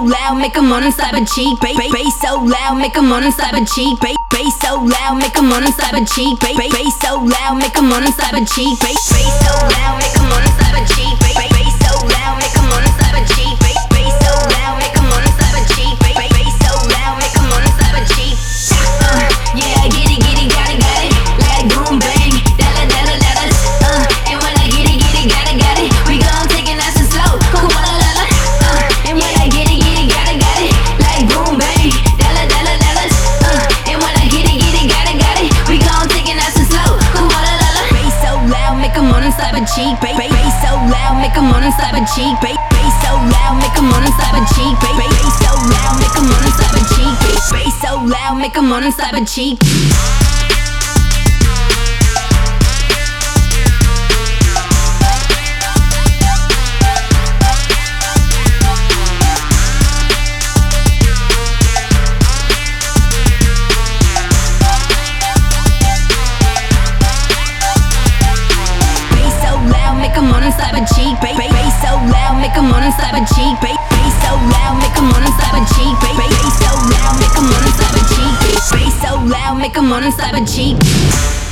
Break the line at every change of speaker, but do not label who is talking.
loud, make 'em wanna slap a cheek. Bass so loud, make 'em wanna slap a cheek. Bass so loud, make 'em wanna slap a cheek. Bass so loud, make 'em wanna slap a cheek. Bass so loud, make 'em wanna slap a cheek. Bass so loud, make 'em wanna slap a cheek. Bass so loud, make 'em wanna slap a cheek. Bass so loud, make 'em wanna slap a cheek. Yeah, get it, got it. Like boom bang, dalla. And when I get it, got it. We gon' take it nice and slow. Kuala. And when I get it, got it. Like boom bang, dalla. And when I get it, got it. We gon' take it nice and slow. Kuala. Bass so loud, make 'em wanna slap a cheek. Bass so loud, make 'em wanna slap a cheek. Bass so loud, make 'em wanna slap a cheek. Bass so loud, make 'em wanna slap a cheek. Bass so loud, make 'em wanna slap a cheek. Make 'em wanna slap a cheek. Bass so loud, make 'em wanna slap a cheek. Bass so loud, make 'em wanna slap a cheek. Bass so loud, make 'em wanna slap a cheek. Bass so loud, make 'em wanna slap a cheek.